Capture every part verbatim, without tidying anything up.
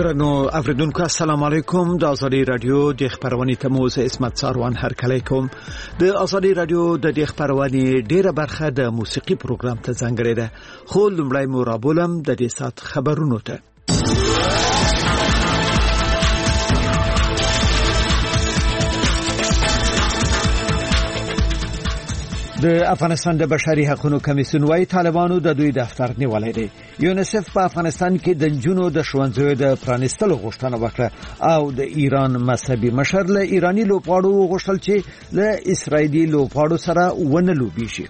درنو اوریدونکو السلام علیکم. د ازادي رادیو د خبرونې تموز اسمت ساروان هر کله کوم. د ازادي رادیو د خبرونې ډیره برخه د موسیقي پروګرام ته ځانګړې ده. خو لمړی مو رابولم د دې سات خبرونو ته. د افغانستان د بشري حقوقو کمیسیون وايي طالبانو د دوی دفتر نیولای دی. یونیسف په افغانستان کې د جنونو د ښوونځیو د پرانیستلو غوښتنه وکړه او د ایران مذهبي مشر له ایرانی لوبغاړو غوښتل چې له اسرایلی لوبغاړو سره ونه لوبي شي.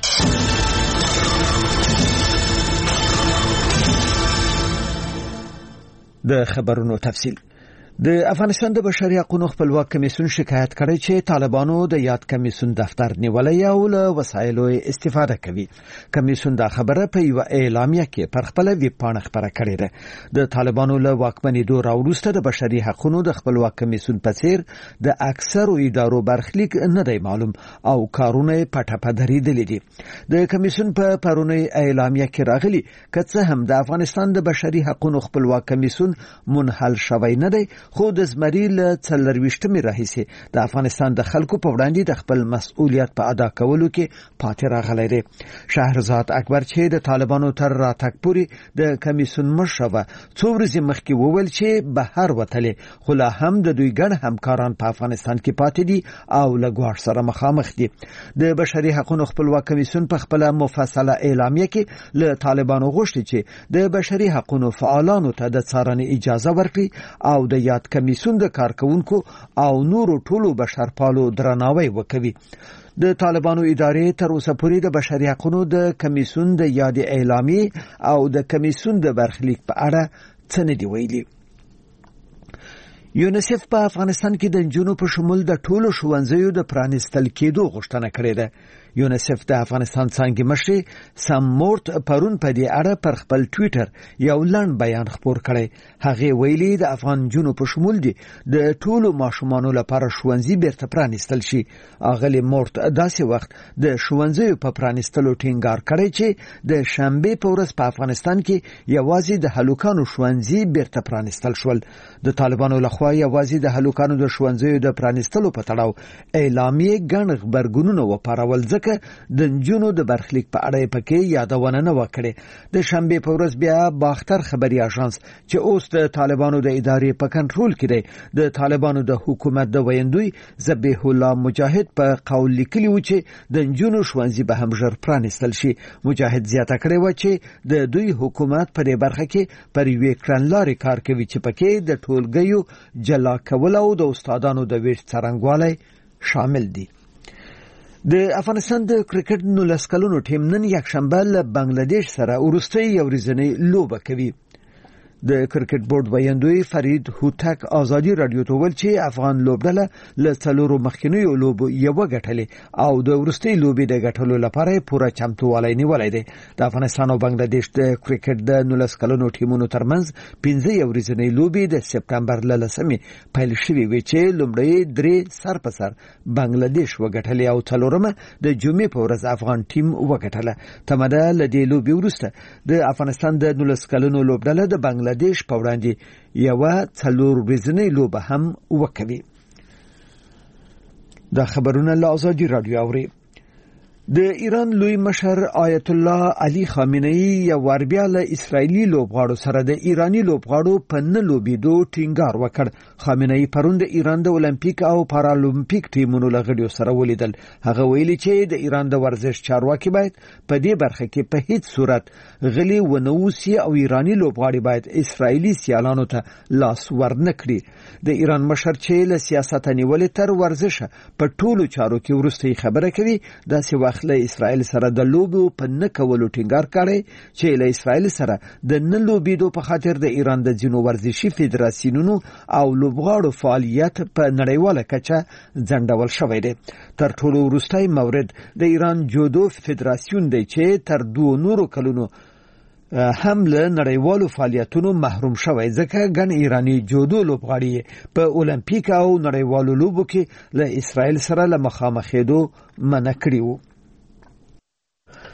د خبرونو تفصیل. د افغانستان د بشري حقوقو خپلواک کمیسیون شکایت کړی چې طالبانو د یاد کمیسیون دفتر نیولای او له وسایلو استفاده کوي. کمیسیون دا خبره په یو اعلامیه کې پر خپل ویب پاڼه خبره کړې ده. د طالبانو له واکمنېدو راوروسته د بشري حقوقو د خپلواک کمیسیون په څیر د اکثرو ادارو برخلیک نه دی معلوم او کارونه پټه پدري دي. د کمیسیون په پرونی اعلامیه کې راغلي کڅه هم د افغانستان د بشري حقوقو خپلواک کمیسیون منحل شوی نه دی، خو د زمری له څلرويشتمې راهیسې د افغانستان د خلکو په وړاندې د خپل مسؤلیت په ادا کولو کې پاتې راغلی دی. شهرزاد اکبر چې د طالبانو تر راتګ پورې د کمیسیون مشر و څو ورځې مخکې وویل چې بهر وتلې، خو لا هم د دوی ګڼ همکاران په افغانستان کې پاتې دي او له ګواښ سره مخامخ دي. د بشري حقوقو خپلواک کمیسیون په خپل مفصله اعلامیه کې له طالبانو غوښتي چې د بشري حقوقو فعالانو ته د څارنې اجازه ورکړي او د یاد کمیسیون د کارکونکو او نورو ټولو بشرپالو درناوی وکوي. د طالبانو ادارې تر اوسه پورې د بشري حقوقو د کمیسیون د یاد اعلامیه او د کمیسیون د برخلیک په اړه څه نه دی ویلي. یونیسف په افغانستان کې د جنونو په شمول د ټولو ښوونځیو د پرانیستل کېدو غوښتنه کړې ده. یونیسف د افغانستان څنګه مشر سم مورت پرون په دې اړه پر خپل ټوئیټر یو لنډ بیان خپور کړی. هغه ویلي د افغان جنونو په شمول دي د ټولو ماشومانو لپاره ښوونځي بیرته پرانیستل شي. اغلی مورت داسې وخت د ښوونځیو په پرانیستلو ټینګار کړی چې د شنبه په ورځ په افغانستان کې یوازې د هلوکانو ښوونځي بیرته پرانیستل شول. د طالبانو لخوا یوازې د هلوکانو د ښوونځیو د پرانیستلو په تړاو اعلامیه ګڼ خبرګونونه وپارول ځکه د جنونو د برخلیک په اړه پکې یادونه نه وکړي. د شنبه په ورځ بیا باختر خبري اژانس چې اوس د طالبانو د ادارې په کنټرول کې دی د طالبانو د حکومت د ویندوی ذبیح الله مجاهد په قول لیکلی و چې د جنونو ښوونځي به هم ژر پرانیستل شي. مجاهد زیاته کړی و چې د دوی حکومت په دې برخه کې پر یوې کړنلارې کار کوي چې پکې د ټولګیو جلا کول او د استادانو د ویش څرنګوالی شامل دي. د افغانستان د کرکټ نولس کلونو ټیم نن یکشنبه له بنگلاديش سره ورستۍ یو ورځنۍ لوبه کوي. د کرکټ بورډ ویاندوی فرید هوتک ازادي رادیو ته ویل چې افغان لوبډله له څلورو مخکینیو لوبو یو غټلې او د ورستۍ لوبې د غټلو لپاره پوره چمتووالی نیولای دی. د افغانستان او بنگلاديش د کرکټ د نولس کلونو ټیمونو ترمنځ پنځه یو ورځنۍ لوبې د سپتمبر لسمې پیل شوې وې چې لومړی درې سر په سر بنگلاديش وغټلې او څلورمه د جمعې په ورځ افغان ټیم وغټله. تمده له دې لوبې وروسته د افغانستان د نولس کلونو لوبډله د بنگلاديش دیش په وړاندې یو څلور ورځنۍ لوبه هم وکړي. دا خبرونه له ازادي رادیو اوري. د ایران لوی مشر آیت الله علی خامنه‌ای یو ور بیا له اسرایلی لوبغاړو سره د ایرانی لوبغاړو په نه لوبېدو ټینګار وکړ. خامنه‌ای پرون د ایران د اولمپیک او پارالمپیک ټیمونو له غړیو سره ولیدل. هغه ویلي چې د ایران د ورزش چارواکي باید په دې برخه کې په هیڅ صورت غلي ونوسي او ایرانی لوبغاړي باید اسرایلی سیالانو ته لاس ورنکړي. د ایران مشر چې له سیاست نیولې تر ورزش په ټولو چارو کې ورسته خبره کوي داسې وخت له اسرائیل سره د لوبو په نه کولو ټینګار کړي چې له اسرائیل سره د نه لوبېدو په خاطر د ایران د ځینو ورزشي فدراسیونونو او لوبغاړو فعالیت په نړیواله کچه ځنډول شوی دی. تر ټولو وروستی مورد د ایران جودو فدراسیون دی چې تر دوه نورو کلونو هم له نړیوالو فعالیتونو محروم شوی ځکه ګڼ ایرانی جودو لوبغاړي په اولمپیک او نړیوالو لوبو کې له اسرائیل سره له مخامخېدو منع کړي وو.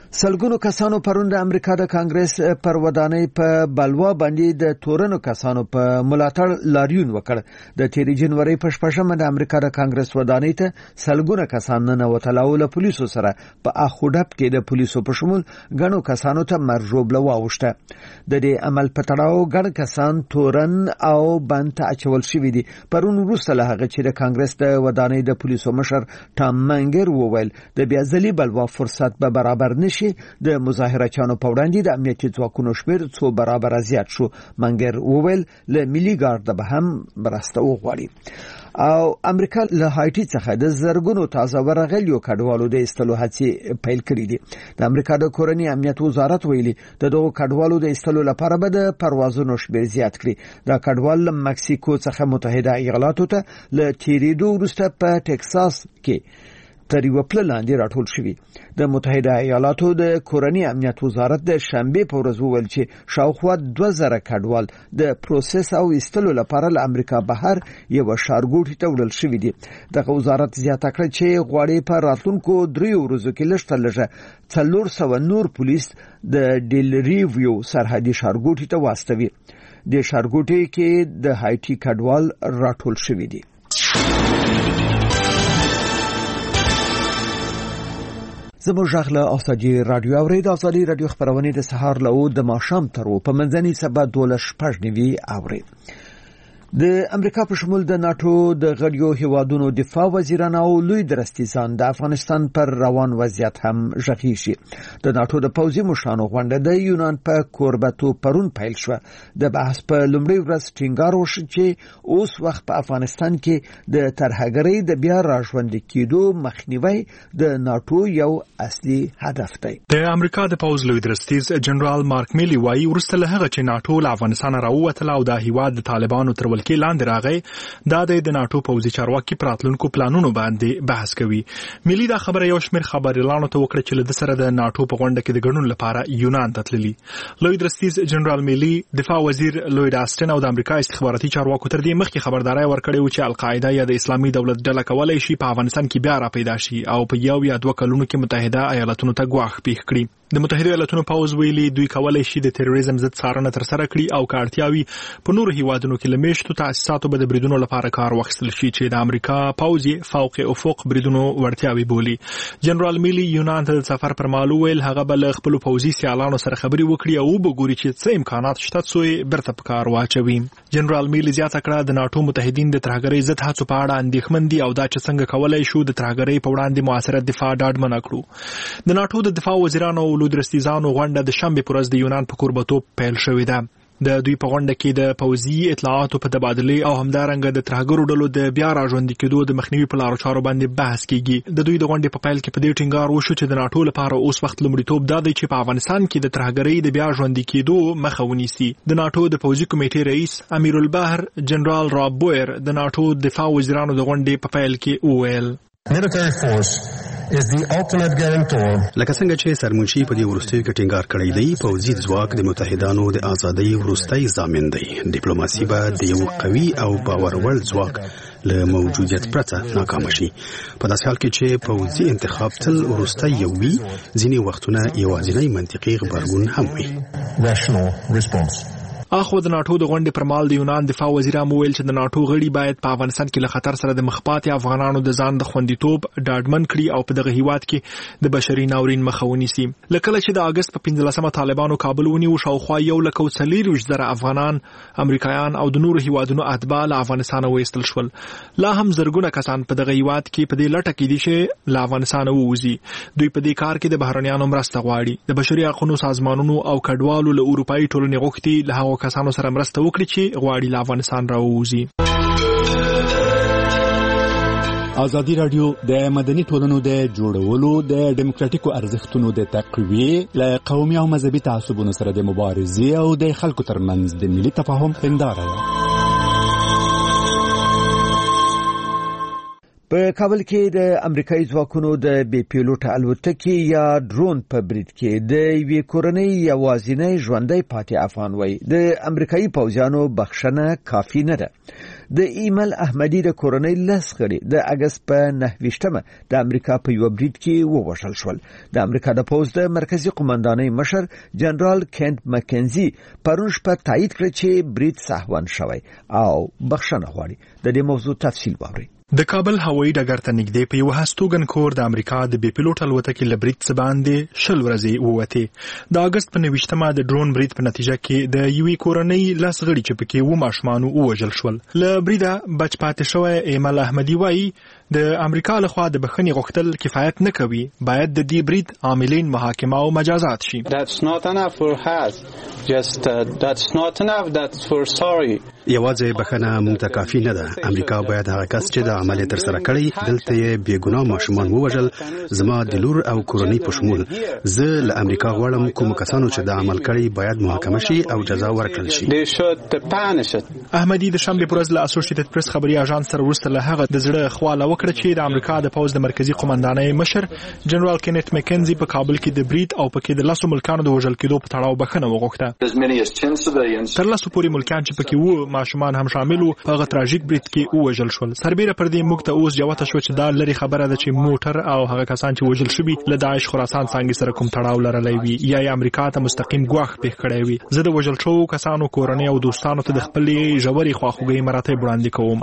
سلګونو کسانو پرون د امریکا د کانګرس پر ودانۍ په بلوا باندې د تورنو کسانو په ملاتړ لاریون وکړ. د تیر جنوري په شپږمه د امریکا د کانګرس ودانۍ ته سلګونه کسان نه وتلاو له پولیسو سره په اخوډپ کې د پولیسو په شمول غنو کسانو ته مرجوبله واوښته. د دې عمل په تړاو غن کسان تورن او بند اچول شوی دي. پرون وروسته له هغه چې د کانګرس د ودانۍ د پولیسو مشر ټام منګر وویل د بیا ځلې بلوا فرصت به برابر نشي. د مظاهرچیانو په وړاندې د امنیتي ځواکونو شمېر څو برابر زیات شو. منګر وویل له ملي ګارد به هم مرسته وغواړي. او امریکا له هایټي څخه د زرګونو تازه ورغلیو کډوالو د ایستلو هڅې پیل کړې دي. د امریکا د کورنۍ امنیت وزارت ویلي د دغو کډوالو د ایستلو لپاره به د پروازونو شمېر زیات کړي. دا کډوال له مکسیکو څخه متحده ایالاتو ته له تیریدو وروسته په ټکساس کې تر یو پل لاندې راټول شوی. د متحده ایالاتو د کورنۍ امنیت وزارت د شنبه په ورځ وویل چې شاوخوا دوه زره کډوال د پروسس او ایستلو لپاره له امریکا بهر یو ښارګوټي ته وړل شوی دي. دغه وزارت زیاته کړه چې غواړي په راتلونکو دریو ورځو کې لږ لږه څلور سوه نور پولیس د ډیل ریویو سرحدي ښارګوټي ته واستوي. د ښارګوټي کې د هایټي کډوال راټول شوی دي. زموږ ژغله ازادي رادیو اورید. ازادي رادیو خبرونه د سهار له د ماښام تر په منځني سبا دوله شپږ نیوي اورید. د امریکا په شمول د ناتو د غړیو هیوادونو دفاع وزیران او لوی درستیزان د افغانستان پر روان وضعیت هم ژغی شي. د ناتو د پوځي مشرانو غونډه د یونان په کوربتو پرون پیل شو. د بحث په لومړي ورځ ټینګار وشو چې اوس وخت په افغانستان کې د ترهګرۍ د بیا راژوندي کېدو مخنیوي د ناتو یو اصلي هدف دی. د امریکا د پوځ لوی درستیز جنرال مارک میلی وايي ورسته له هغه چې ناتو له افغانستان راووتل او د هیواد د طالبانو تر کې لاندې راغی دا د ناتو پوځي چارواکي پراتلونکو پلانونو باندې بحث کوي. ملي دا خبره یو شمېر خبريالانو ته وکړه چې له سره د ناتو په غونډه کې د ګډون لپاره یونان ته تللي. لوی درستیز جنرال میلی دفاع وزیر لوید آستن او د امریکا استخباراتي چارواکو تر دې مخکې خبرداري ورکړې و چې القاعده یا د اسلامي دولت ډله کولای شي په افغانستان کې بیا را پیدا شي او په یو یا دوه کلونو کې متحده ایالاتونو ته ګواښ پیښ کړي. د متحده ایالاتونو پوځ ویلي دوی کولای شي د تروریزم ضد څارنه ترسره کړي او کارتیاوي په نورو هیوادونو کې لمشتو تاسیساتو به د بریدونو لپاره کار واخیستل شي چې د امریکا پوځي فوق افق بریدونو وړتیاوي بولي. جنرال میلی یونان ته د سفر پر مهال ویل هغه بل خپل پوځي سیالانو سره خبري وکړي او وګوري چې څه امکانات شته څو برته په کار واچوي. جنرال میلی زیاته کړه د ناتو متحدین د ترهګرۍ ضد هڅو په اړه اندېښمن دي او دا چې څنګه کولای شو د ترهګرۍ په وړاندې موثره دفاع ډاډمنه کړو. د ناتو د دفاع وزیرانو او لودرستیزانو غونډه د شنبه پر ورځ د یونان په کوربتو پیل شوې ده. د دوی په غونډه کې د پوځي اطلاعاتو په تبادله او همدارنګه د ترهګرو ډلو د بیا راژوندي کېدو د مخنیوي په لارو چارو باندې بحث کیږي. د دوی د غونډې په پیل کې په دې ټینګار وشو چې د ناتو لپاره اوس وخت لومړیتوب دا دی چې په افغانستان کې د ترهګرۍ د بیا ژوندي کېدو مخه ونیسي. د ناتو د پوځي کمیټې رئیس امیر البحر جنرال راب بویر د ناتو دفاع وزیرانو د غونډې په پیل کې وویل military force is the ultimate guarantor. لکه څنګه چې سرمنشي په دې ورستیو کې ټینګار کړی دی پوځي ځواک د متحدانو د ازادۍ ورستۍ ضامن دی. ډیپلوماسي به د یو قوي او باور وړ ځواک له موجودیت پرته ناکام شي. په داسې حال کې چې پوځي انتخاب تل ورستی یو وي ځینې وختونه یوازینی منطقي غبرګون هم وي. Rational response. اخو د ناتو د غونډې پر مهال د یونان دفاع وزیر هم ویل چې د ناتو غړي باید په افغانستان کې له خطر سره د مخ پاتې افغانانو د ځان د خوندیتوب ډاډمن کړي او په دغه هیواد کې د بشري ناورین مخه ونیسي. لکه چې د اگست په پنځلسمه طالبانو کابل ونیو شاوخوا یو لک او څلوېښت زره افغانان امریکایان او د نورو هیوادونو اتباع له افغانستان وایستل شول. لا هم زرګونه کسان په دغه هیواد کې په دې لټه کې دي چې له افغانستان ووځي. دوی په دې کار کې د بهرنیانو مرسته غواړي. د بشري حقوقو سازمانونو او کډوالو له اروپאי ټولنې غوښتي له کسانو سره مرسته وکړي چې غواړي له افغانستان راووځي. ازادي رادیو د مدني ټولنو د جوړولو د ډیموکراتیکو ارزښتونو د تقویې له قومي او مذهبي تعصبونو سره د مبارزې او د خلکو ترمنځ د ملي تفاهم هنداره ده. په کابل کې د امریکایي ځواکونو د بې پیلوټه الوتکې یا ډرون په برید کې د یوې کورنۍ یوازینی ژوندی پاتې افغان وای د امریکایي پوځیانو بخښنه کافي نه ده. د ایمل احمدی د کورنۍ لس غړي د اگست په نهه ویشتمه د امریکا په یو برید کې ووژل شول. د امریکا د پوځ د مرکزی قومندانۍ مشر جنرال کینت مکنزي پرون شپه تایید کړ چې برید سهون شوی او بخښنه غواړي. د دې موضوع تفصیل واورئ. د کابل هوایي ډګر ته نږدې په یو هستوګن کور د امریکا د بې پیلوټ الوتکې له برید څخه باندې شل ورځې ووتې. د اگست په نوي د ډرون برید په نتیجه کې د یوې کورنۍ لس غړي چې پکې و ماشومان ووژل شول. له بریده بچ پاتې شوی ایمل احمدی وایي د امریکا لخوا د بخښنې غوښتل کفایت نه کوي، باید د دې برید عاملین محاکمه او مجازات شي. That's not enough for us. Just uh, that's not enough. That's for sorry. یوازې بخښنه موږ ته کافي نه ده. امریکا باید هغه کس چې د عمل تر سره کړی دلته یې بې ګناه ماشومان ووژل، زما د لور او کورنۍ په شمول، زه له امریکا غواړم کوم کسانو چې د عمل کړی باید محاکمه شي او جزا ورکړل شي. They should punish it. احمدی د شنبه پر ورځ له اسوسییټډ پریس خبري اژانس سره وروسته له هغه د زړه خواله وکړه چې د امریکا د پوځ د مرکزی قومندانۍ مشر جنرال کینت مکنزي په کابل کې د برید او پکې د لاسو ملکانو د وژل کېدو په تړاو بخښنه وغوښته. تر لاسو پورې ملکان چې پکې وو ماشومان هم شامل وو په هغه تراژیک برید کې ووژل شول. سربېره پر دې موږ ته اوس جوته شو چې دا لري خبره ده چې موټر او هغه کسان چې وژل شوي له داعش خراسان څنګه سره کوم تړاو لرلی وي یا یې امریکا ته مستقیم ګواښ پېښ کړی وي. زه د وژل شوو کسانو کورنۍ او دوستانو ته د خپلې ژورې خواخوږۍ مراتب وړاندې کوم.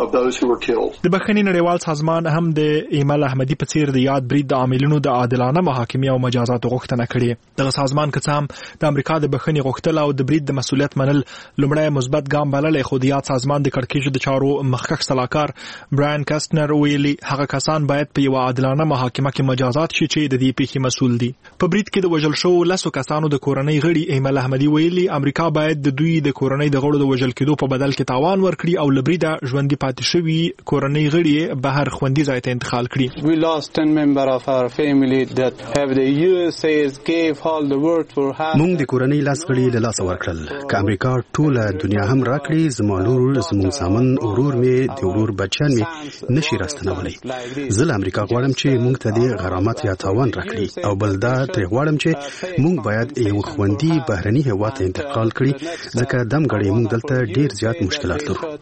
د بخښنې نړیوال سازمان هم د ایمل احمدی په څیر د یاد برید د عاملینو د عادلانه محاکمې او مجازاتو غوښتنه کړې. دغه سازمان که څه هم د امریکا د بخښنې غوښتل او د برید د مسؤلیت منل لومړی مثبت ګام بللی، خو د یاد سازمان د کړکېچ د چارو مخکښ سلاکار براین کاستنر ویلي هغه کسان باید په یو عادلانه محاکمه کې مجازات شي چې د دې پیښې مسؤل دي. په برید کې د وژل شوو لسو کسانو د کورنۍ غړي ایمل احمدی ویلي امریکا باید د دوی د کورنۍ د غړو د وژل کېدو په بدل کې تاوان ورکړي او له بریده ژوندي پاتې شوي کورنۍ غړي بهر خوندي ځای ته انتقال کړي. We lost ten member of our family that have the U S A's gave all the word for her. موږ د کورنۍ لاس غړي له لاسه ورکړل. که امریکا ټوله دنیا هم راکړي زما لور زموږ سامن ورور مې د ورور بچیان مې نشي راستنولی. زه له امریکا غواړم چې موږ ته د غرامت یا تاوان راکړي او بل دا ترې غواړم چې موږ باید یو خوندي بهرني هېواد ته انتقال کړي ځکه دم غړي موږ دلته ډیر زیات مشکلات لرو.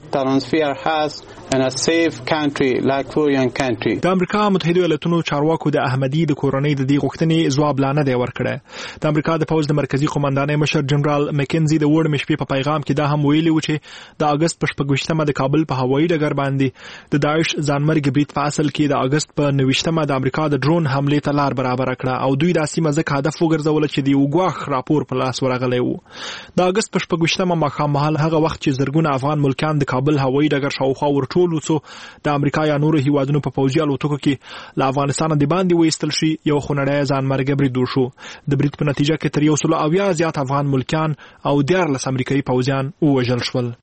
د امریکا متحده ایالاتونو چارواکو د احمدی د کورنۍ د دې غوښتنې ځواب لا نه دی ورکړی. د امریکا د پوځ د مرکزی قومندانۍ مشر جنرال مکنزي د وړ مشپې په پیغام کې دا هم ویلي و چې د اگست په شپږویشتمه د کابل په هوایي ډګر باندې د داعش ځانمرګ برید په اصل کې د اگست په نویشتمه د امریکا د ډرون حملې ته لار برابر کړه او دوی د سیمه ځکه هدف وګرځول چې د یو ګواښ راپور په لاس ورغلی و. د اگست په شپږویشتمه ماښام مهال هغه وخت چې زرګونه افغان ملکان د کابل هوایي ډګر شاوخوا ورټول وڅو د امریکا یا نورو هیوادونو په پوځي الوتکو کې له افغانستان د باندې وایستل شي یو خونړی ځانمرګ برید وشو. د برید په نتیجه کې تر یو سل اویا زیات افغان ملکان او دیارلس امریکایي پوځیان ووژل شول.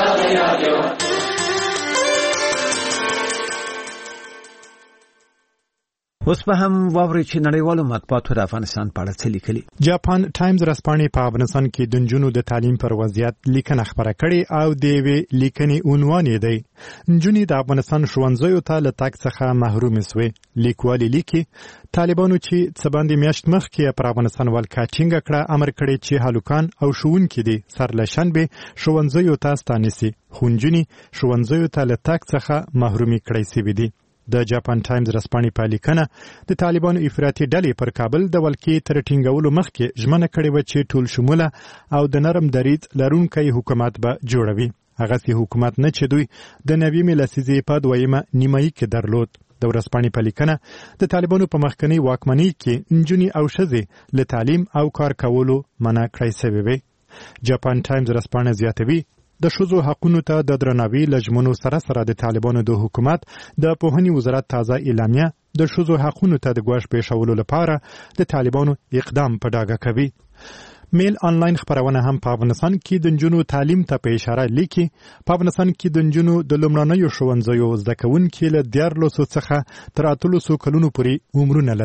اوس به هم واوري چې نړیوالو مطبوعاتو د افغانستان په اړه څه لیکلي. جاپان ټایمز رسپانې په افغانستان کې د نجونو د تعلیم پر وضعیت لیکنه خبره کړې او د یوې لیکنې عنوان یې دی نجونې د افغانستان ښوونځیو ته له تګ څخه محرومې سوې. لیکوالې لیکي طالبانو چې څه باندې میاشت مخکې پر افغانستان ولکه ټینګه کړه امر کړی چې هلکان او ښوونکي دي سر له شنبې ښوونځیو ته ستانسي، خو نجونې ښوونځیو ته له تګ څخه محرومې کړی سوي دي. د جاپان ټایمز رسپانې په لیکنه د طالبانو افراطي ډلې پر کابل د ولکې تر ټینګولو مخکې ژمنه کړې وه چې ټول شموله او د نرم دریځ لرونکی حکومت به جوړوي. هغسې حکومت نه چې دوی د نویمې لسیزې په دویمه نیمایي کې درلود. د ورځپاڼې په لیکنه د طالبانو په مخکنۍ واکمنۍ کې نجونې او ښځې له تعلیم او کار کولو منع کړی سوې وې. جاپان ټایمز رسپانه زیاتوي د ښځو حقونو ته د درناوي له ژمنو سره سره د طالبانو د حکومت د پوهنې وزارت تازه اعلامیه د ښځو حقونو ته د ګواښ پېښولو لپاره د طالبانو اقدام په ډاګه کوي. میل آنلاین خبرونه هم په افغانستان کې د نجونو تعلیم ته په اشاره لیکي. په افغانستان کې د نجونو د لومړنیو ښوونځیو زده کوونکي له دیارلسو څخه تر اتلسو کلونو پورې عمرونه لري.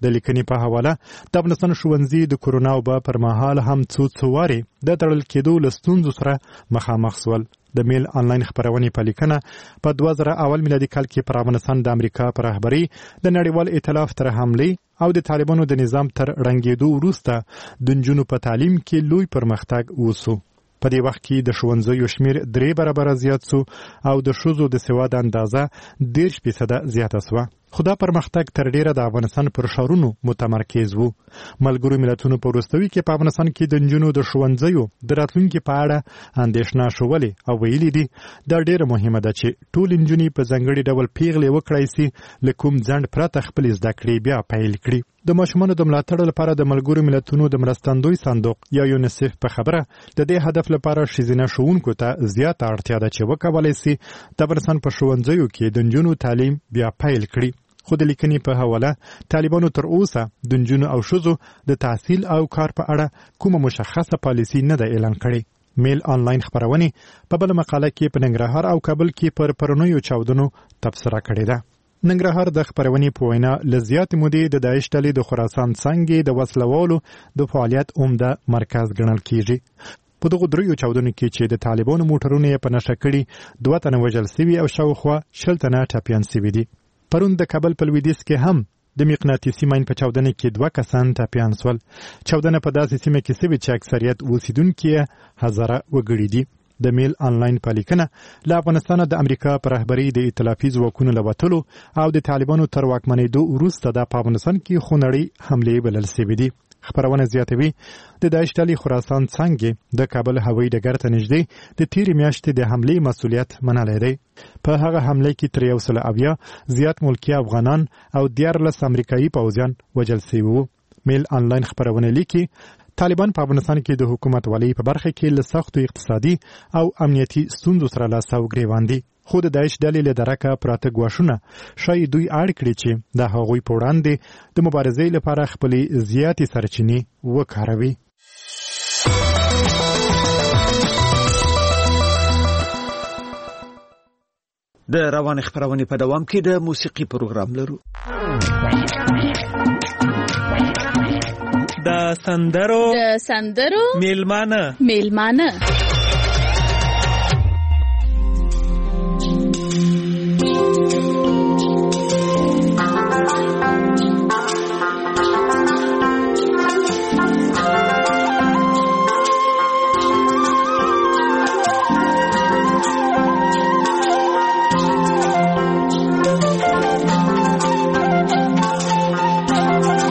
د لیکنې په حواله د افغانستان ښوونځي د کورونا وبا پر مهال هم څو څو وارې د تړل کېدو له ستونزو سره مخامخ سول. د میل آنلاین خبرونې په لیکنه په دوه زره اول میلادي کال کې پر افغانستان د امریکا پر رهبري د نړیوال ائتلاف تر حملې او د طالبانو د نظام تر ړنګېدو وروسته د نجونو په تعلیم کې لوی پرمختګ وسو. په دې وخت کې د ښوونځیو شمیر درې برابره زیات سو او د ښځو د سواد اندازه دېرش فیصده زیاته سوه. خو دا پرمختګ تر ډیره د افغانستان پر ښارونو متمرکز وو. ملګرو ملتونو په وروستوي کې په افغانستان کې د نجونو د ښوونځیو د راتلونکي په اړه اندېښنه ښولې او ویلي دي دا ډیره مهمه ده چې ټول نجونې په ځانګړي ډول پیغلې وکړای سي له کوم ځنډ پرته خپلې زده کړې بیا پیل کړي. د ماشومانو د ملاتړ لپاره د ملګرو ملتونو د مرستندوی صندوق یا یونیسف په خبره د دې هدف لپاره ښځینه ښوونکو ته زیاته اړتیا ده چې وکولی سي د افغانستان په ښوونځیو کې د نجونو تعلیم بیا پیل کړي. خو د لیکنې په حواله طالبانو تر اوسه د نجونو او ښځو د تحصیل او کار په اړه کومه مشخصه پالیسي نه ده اعلان کړې. میل آنلاین خبرونې په بله مقاله کې په ننګرهار او کابل کې پر پرونیو چاودنو تبصره کړې ده. ننګرهار د خبرونې په وینا له زیاتې مودې د داعش ډلې د خراسان څنګې د وسلوالو د فعالیت عمده مرکز ګڼل کیږي. په دغو دریو چاودنو کې چې د طالبانو موټرونه یې په نښه کړي دوه تنه وژل سوي او شاوخوا شل تنه ټپیان سوي دي. پرون د کابل په لویدیځ کې هم د مقناطیسي ماین په چاودنه کې دوه کسان ټپیان سول. چاودنه په داسې سیمه کې سوي چې اکثریت اوسیدونکي یې هزاره وګړي دي. د میل آنلاین په لیکنه له افغانستانه د امریکا په رهبري د ائتلافي ځواکونو له وتلو او د طالبانو تر واکمنېدو وروسته د په افغانستان کې خونړۍ حملې بلل سوي دي. خبرونه زیاتوي د داعش ډلې خراسان څنګه د کابل هوایي ډګر ته نږدې د تیرې میاشتې د حملې مسؤلیت منلی دی. په هغه حمله کې تر یو سل اویا زیات ملکي افغانان او دیارلس امریکایي پوځیان وژل سوي وو. میل آنلاین خبرونه لیکي طالبان په افغانستان کې د حکومت والۍ په برخه کې له سختو اقتصادي او امنیتي ستونزو سره لاس او ګریوان دي. خو د داعش ډلې له درکه پراته ګواښونه ښایي دوی اړ کړي چې د هغوی په وړاندې د مبارزې لپاره خپلې زیاتې سرچینې وکاروي. د روان خبرونې په دوام کې د موسیقي پروګرام لرو. د سندرو د سندرو میلمانه میلمانه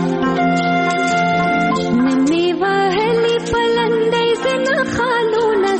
ننی واهلی پلندې زنه خالونه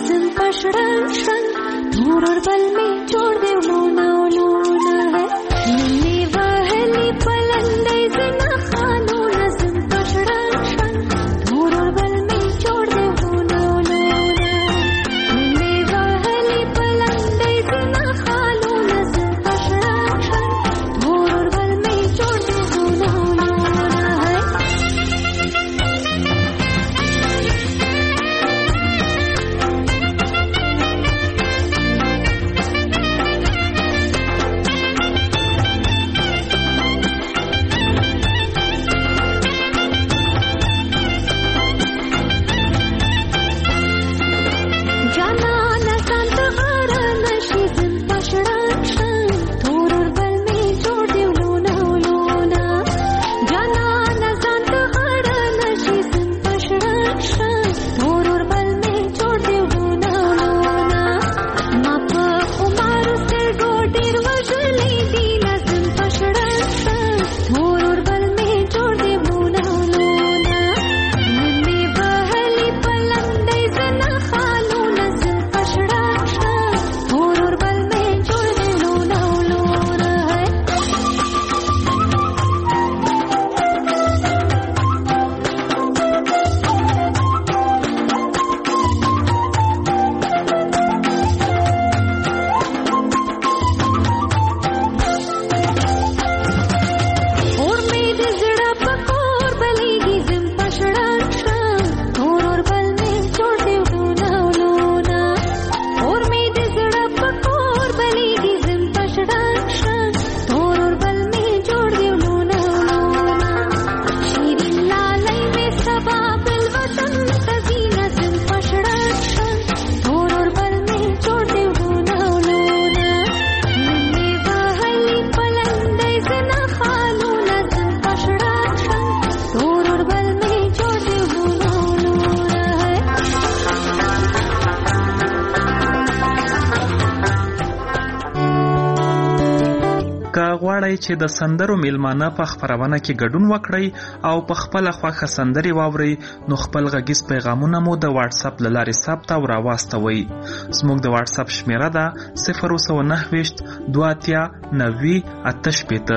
لاړئ چې د سندرو میلمانه په خپرونه کې ګډون وکړئ او په خپله خوښه سندرې واورئ نو خپل غږیز پیغامونه مو د واتس اپ له لارې ثبت او راواستوئ. زموږ د واتس اپ شمیره ده صفر سوه نهه ویشت دوه اتیا نوي اته شپېته.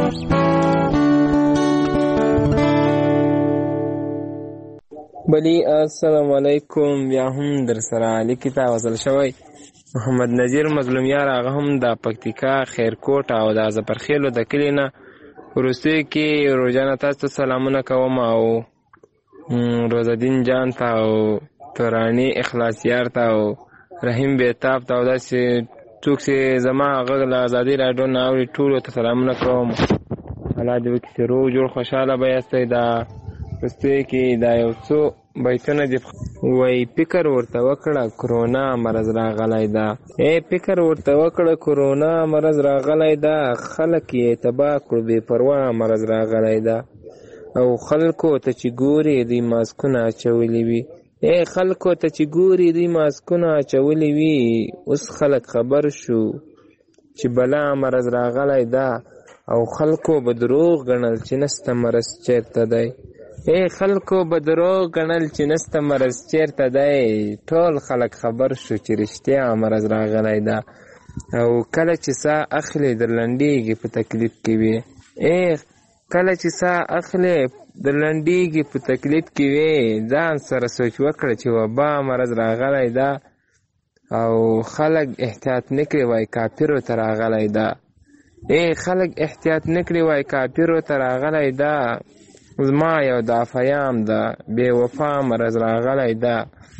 بلی السلام علیکم. بیا هم در سره لیکي ته وصل شوی محمد نذیر مظلومیار، هغه هم د پکتیکا خیرکوټ او د ظفرخیلو د کلي نه. وروستیو کې روزانه تاسو ته سلامونه کوم او روزالدین جان ته او توراني اخلاصیار ته او رحیم بیتاب ته او داسې څوک چې زما غږ له ازادي راډیو نه اوري ټولو ته سلامونه کوم. الله دې وکړي چې روغ جوړ خوشحاله به یاستئ. دا وروستیو کې دا یو څو بیتونه دي وای فکر ورته وکړه کرونا مرض راغلی دا. ای فکر ورته وکړه کرونا مرض راغلی دا، خلک یې تباه کړو بې پروا مرض راغلی دا. او خلکو ته چې ګوري دوی ماسکونه اچولي وي، ای خلکو ته چې ګوري دوی ماسکونه اچولي وي. اوس خلک خبر شو چې بلا مرض راغلی دا، او خلکو به دروغ ګڼل چې نسته مرض چیرته دی. ای خلکو به دروغ ګڼل چې نسته مرض چیرته دی. ټول خلک خبر شو چې رښتیا مرض راغلی ده. او کله چې ساه اخلي در لنډیږي په تکلیف کې وي. ای کله چې ساه اخلي در لنډیږي په تکلیف کې وي. ځان سره سوچ وکړه چې وبا مرض راغلی ده او خلک احتیاط نکړي وای کافرو ته راغلی ده. ای خلک احتیاط نکړي وای کافرو ته راغلی ده. زما یو دافیام ده بې وفا مرض راغلی ده.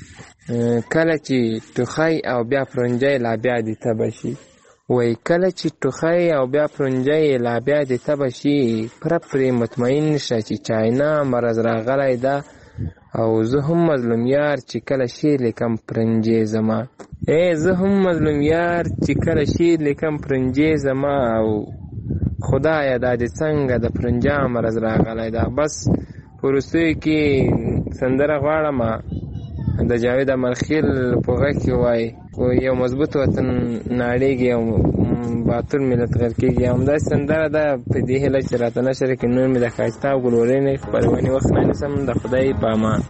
کله چې ټوخی او بیا پرنجی لا بیا دې تبه شي. وای کله چې ټوخی او بیا پرنجی لا بیا دې تبه شي، پره پرې مطمئن شه چې چاینا مرض راغلی ده. او زه هم مظلوم یار چې کله شعر لیکم پرنجی زما. ای زه هم مظلوم یار چې کله شعر لیکم پرنجی زما. او خدایا دا دې څنګه د پرنجا مرض راغلی ده. بس په وروستیو کې سندره غواړم د جاوید امرخیل په غږ کې وایي یو مضبوط وطن ناړېږي او باتور ملت غر کېږي. همداسې سندره ده په دې هیله چې راته نشر کړي. نور مې د ښایسته او ګلورینې خپرونې وخت نه نیسم. د خدای په امان.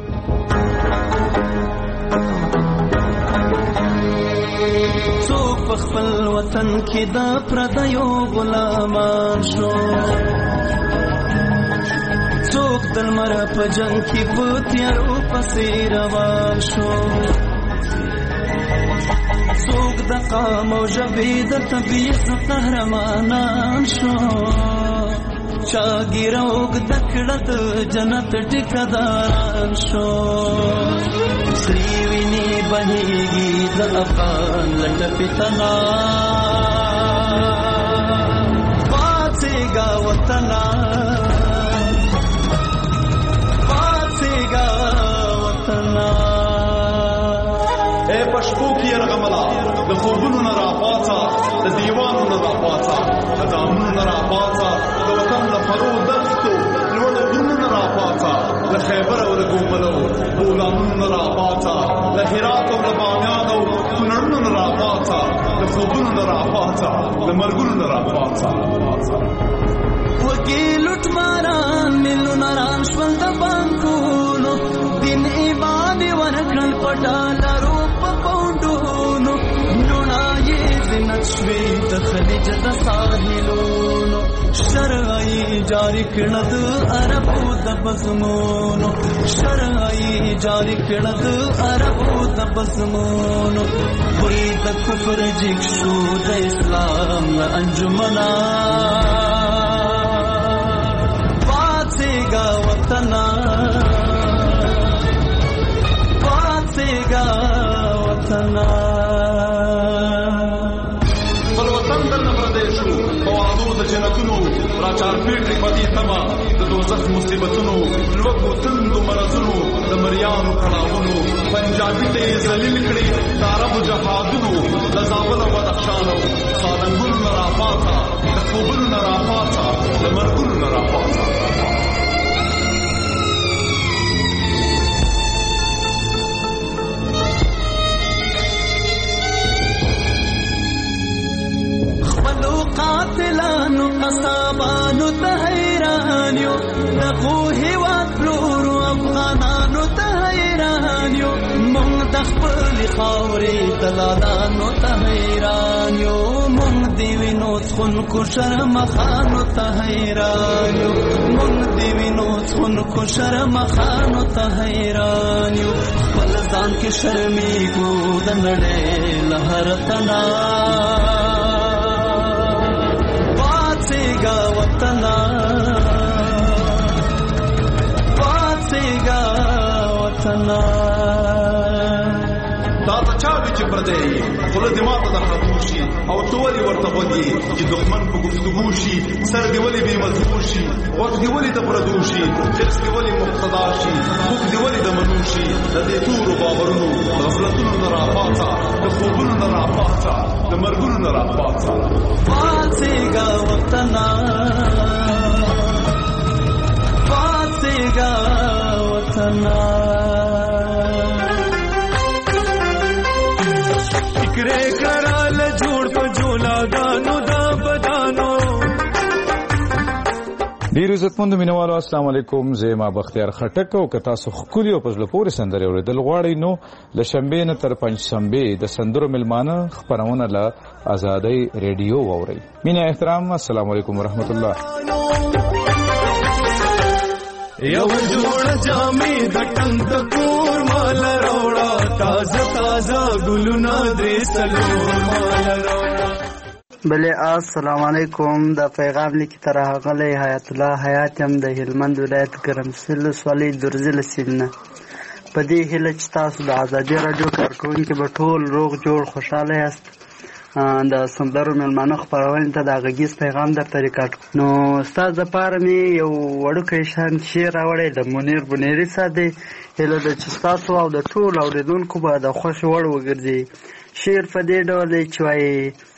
په خپل وطن کې د پردیو غلامان شو، څوک د لمر په جنګ کې په تیارو پسې روان شو، څوک د قام او ژبې د طبیعت قهرمانان شو، چا ګیره اوږده کړه د جنت ټیکهداران شو. سرې وینې بهېږي د افغان له ټپې تنا، پاڅېږه وطنه پاڅېږه وطنه. ای په شپو کې یرغمله د خوبونو نه راپاڅه، د دیوانو نه راپاڅه، د دامونو نه راپاڅه، د وطن د فرو دښتو لوړو غرونو نه راپاڅه، له خیبر او له ګوملو بولانونو نه راپاڅه، له هرات او له بامیان او کونړونو نه راپاڅه، له خوبونو نه راپاڅه، له مرګونو نه راپاڅه. وږي لوټماران میلیونونه ران شول د بانکونو، دین ایمان یې ورکړل په ډالرو په پونډونو، لوڼه یې زینت شوې د خلیج د ساحلونو، شرع یې جاري کړه د عربو د بزمونو، شرع یې جاري کړه د عربو د بزمونو. وی د کفر جګ شو د اسلام له انجمنا، پاڅېږه وطنه پاڅېږه وطنه. خپل وطن درنه پردی شو په وعدو د جنتونو، راچارپېټ کړي په دې تمه د دوزخ مصیبتونو، لوږو تندو مرضونو د مریانو کړاوونو، پنجابي ته یې ذلیل کړي د عربو جهادونو، د زابل او بدخشان او سالنګونو نه راپاڅه، د خوبونو نه راپاڅه، د مرګونو نه راپاڅه. قاتلانو خپل خاورې دلالانو ته حیران یو مونږ دی وینو څخونکو شرمخانو ته حیران یو مونږ دی وینو څخونکو شرمخانو ته حیران یو خپل ځان کې شرمېږو د نړۍ له هر تنا پاڅېږه وطنه پاڅېږه وطنه دا ته چا وي چې پردی خوله دې ماته در خطور شي او ته ولې ورته غوږ یې چې دښمن په گفتګو شي سر دې ولې بې مضمون شي غوږ دې ولې د پردو شي حرص دې ولې مقتدا شي خوب دې ولې د منو شي د دې تورو باورونو غفلتونو نه راپاڅه د خوبونو نه راپاڅه د مرګونو نه راپاڅه پاڅېږه وطنه پاڅېږه وطنه فکرې کرال جوړ په جولاګانو دا بدانو. ډیر عزتمند مینوالو السلام علیکم. زه ما بختیار خټک او که تاسو خولي او پزله پورې سندرې اوریدل غواړئ نو له شنبې نه تر پنځشنبې د سندرو ملمانه خپرونه له آزادۍ ریډیو واورئ. مینه احترام السلام علیکم ورحمت الله. یو جوړ جامې د ټنګ کور مال راوړه تازه تازه ګلونه درې څلور مال راوړه. بله السلام علیکم. د پیغام لیکي تر هغه حیات الله حیات هم د هلمند ولایت ګرمسیر ولسوالۍ درزي له سیند نه. په دې هیله چې تاسو د ازادي راډیو کارکوونکي به ټول روغ جوړ خوشحاله یاست. د سندرو مېلمانه خپرونې ته د غږیز پیغام درته ریکارډ کړو. نو ستاسو دپاره مې یو وړوکی شان شعر راوړی د منیر بنیري صاحب دی. هیله ده چې ستاسو او د ټولو اورېدونکو به د خوښې وړ وګرځي. شعر په دې ډول دی چې وایي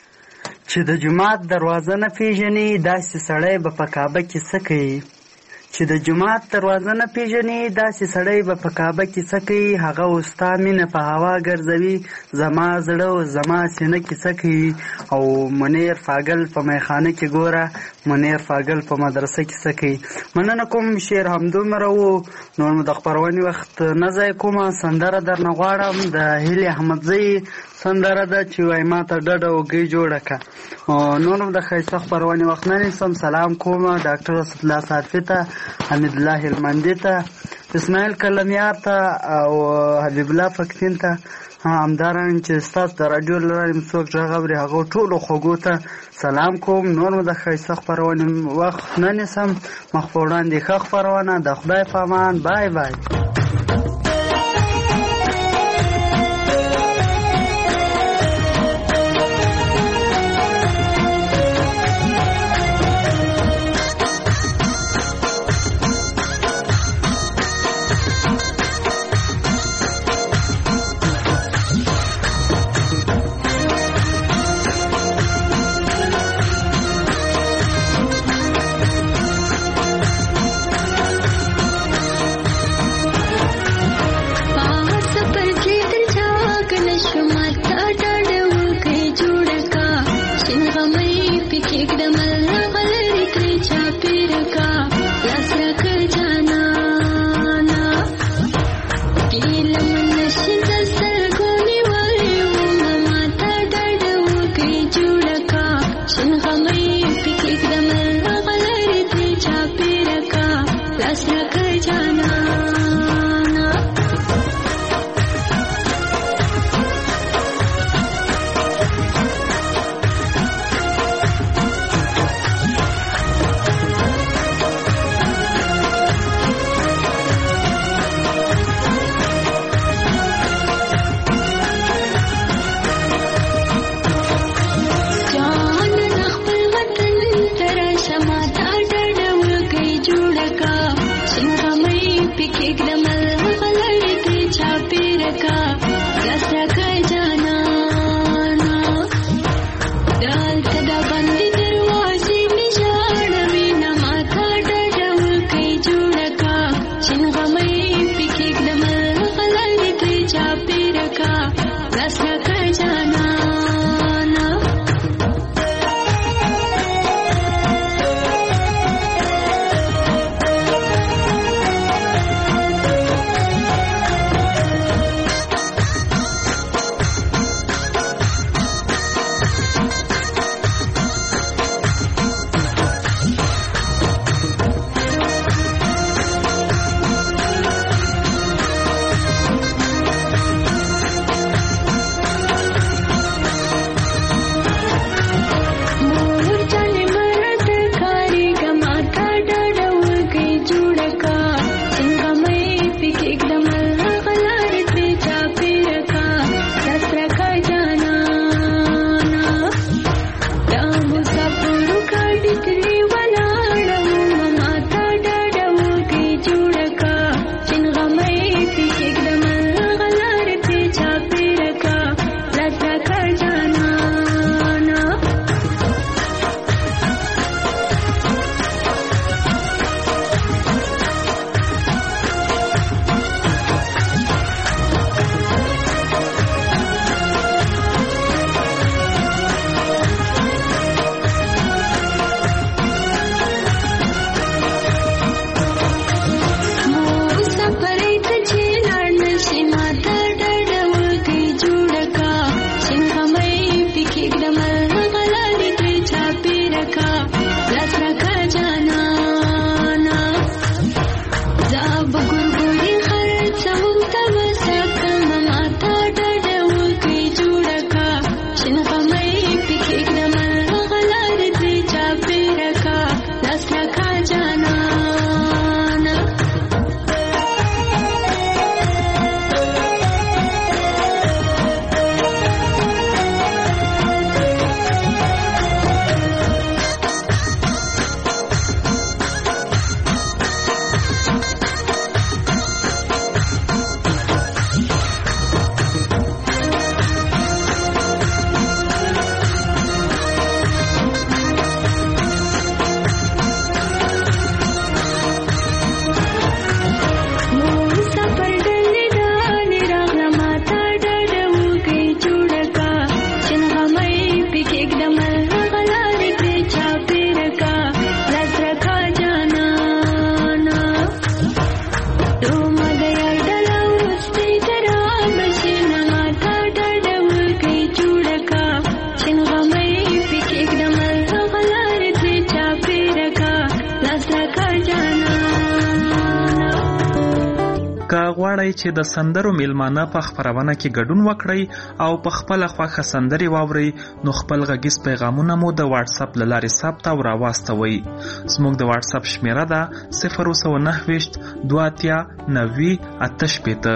چې د جومات دروازه نه پیژني داسې سړی به په کعبه کې څه کوي. چې د جومات دروازه نه پیژني داسې سړی به په کعبه کې څه کوي. هغه ستا مینه په هوا ګرځوي زما زړه او زما سینه کې څه کوي. او منیر فاګل په میخانه کې ګوره منیر فاګل په مدرسه کې څه کوي. مننه کوم شعر همدومره و. نور مو د خپرونې وخت نه ضایع کومه. سندره درنه غواړم د هیلې احمدزۍ سندره ده چې وایي ما ته ډډه اوږۍ جوړه کړه. نور مو د ښایسته خپرونې وخت نه نیسم. سلام کومه ډاکټر اسدالله صادفي ته، حمید الله هلمندي ته، اسماعیل کلمیار ته او حبیب الله پکتین ته. همدارنګه چې ستاسو د راډیو له لارې مې څوک غږ اوري هغو ټولو خوږو ته سلام کوم. نور مو د ښایسته خپرونې وخت نه نیسم. مخ په وړاندې ښه خپرونه. د خدای په امان. بای بای. Kick غواړئ چې د سندرو میلمانه په خپرونه کې ګډون وکړئ او په خپله خوښه سندرې واورئ نو خپل غږیز پیغامونه مو د واتس اپ له لارې ثبت او راواستوئ. زموږ د واتس اپ شمیره ده صفر سوه نهه ویشت دوه اتیا نوي اته شپېته.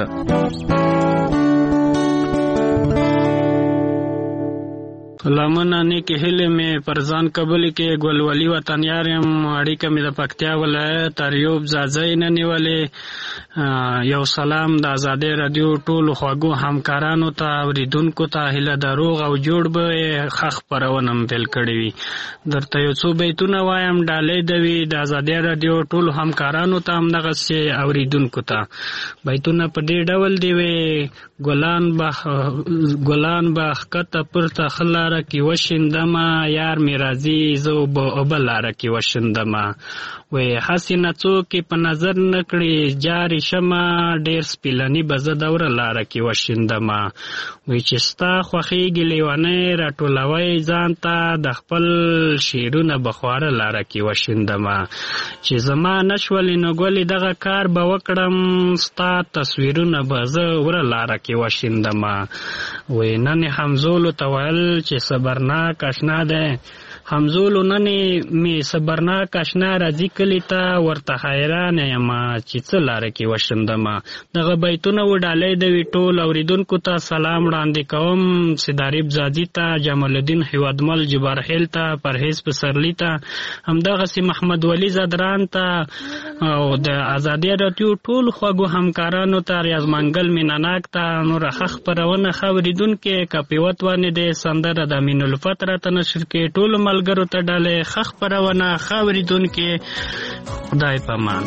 لمنه نیکې هیلې مې پر ځان قبولې کې ګلولي وطنیار یم. اړیکه مې د پکتیا ولایت ایوب ځاځی نه نیولې. یو سلام د ازادۍ رادیو ټولو خوږو همکارانو ته اورېدونکو ته هیله د روغ او جوړ به ښه خپرونه م پیل کړې وي. درته یو څو بیتونه وایم ډالۍ د وي د ازادۍ رادیو ټولو همکارانو ته همدغسې اورېدونکو ته. بیتونه په دې ډول دی وي: ګلان به ګلان به ښکته پورته ښه لاره کې وشیندمه، یار مې راځي زه به اوبه لاره کې وشیندمه. وی هسې نه څوک په نظر نه کړي جارې شمه، ډېر سپیلني به زه دوره لاره کې وشیندمه. وی چې ستا خوښېږي لیونۍ راټولوئ ځان ته، د خپل شعرونه به خواره لاره کې وشیندمه. چې زما نه شولې نو ګلې دغه کار به وکړم، ستا تصویرونه به زه وره لاره کې وشیندمه. وی نن همزولو ته ویل چې صبرناک اشنا دی، همزولو ننې مې صبرناک اشنا راځي کلي ته، ورته حیرانه یمه چې څه لاره کې وشیندمه. دغه بیتونه و ډالۍ د وي ټول اورېدونکو ته سلام وړاندې کوم. سیداریب زادي ته، جمال الدین هیوادمل جبارخیل ته، پرهیز پسرلي ته، همدغسې محمد ولی زدران ته او د ازادۍ رادیو ټولو خوږو همکارانو ته، ریاض منګل میناناک ته، نوره ښه خپرونه ښه اورېدونکې کاپیوت وانې دی سندره د امین الفت راته نشر کې ټولو ملګرو ته ډالۍ ښه خپرونه ښه اورېدونکې. خدای په امان.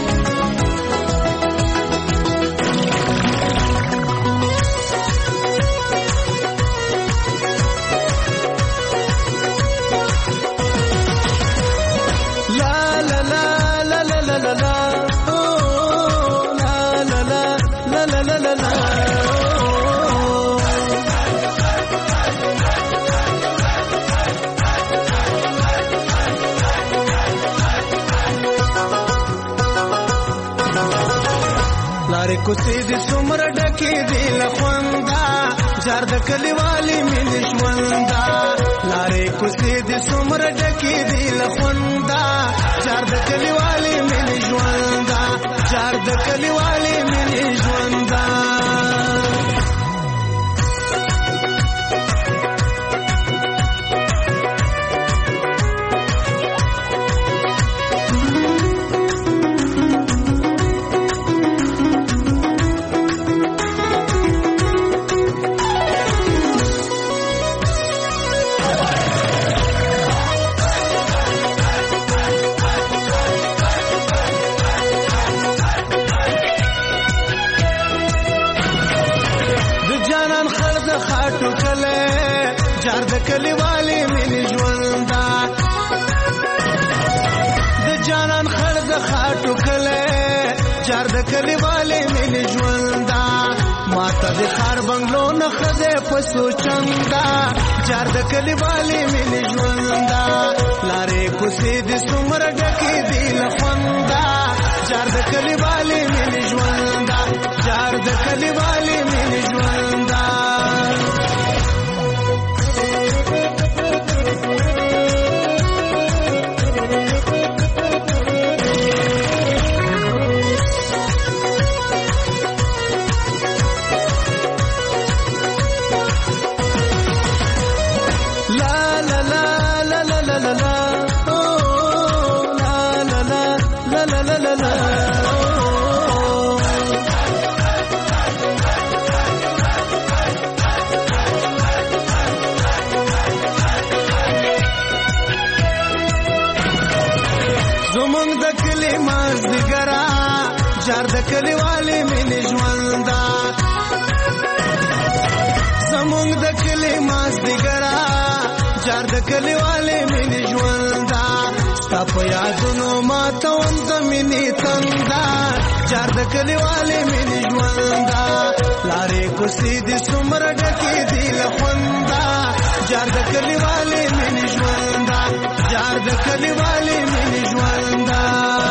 کوڅې د څومره ډکې دي له خونده، جار د کلیوالې مینې ژونده. لارې کوڅې د څومره ډکې دي له خونده، جار د کلیوالې مینې ژونده، جار د کلیوالې مینې ژونده. کلیوالې مینې ژونده، د جانان خړ د خاټو کلی، جار د کلیوالې مینې ژونده. ماته د ښار بنګلو نه ښځې په سوچنده، جار د کلیوالې مینې ژونده. لارې کوڅې د څومره ډکې دي له خونده، جار د کلیوالې مینې ژونده، جار د کلیوالې مینې ژونده. جار د کلیوالې مینې ژونده، زمونږ د کلي مازدیګره، جار د کلیوالې مینې ژونده. ستا په یادونو ماتوم د مینې تنده، جار د کلیوالې مینې ژوندا لارې کوڅې دې څومره ډکې دي له خوندا جار د کلیوالې مینې ژوندا جار د کلیوالې مینې ژوندا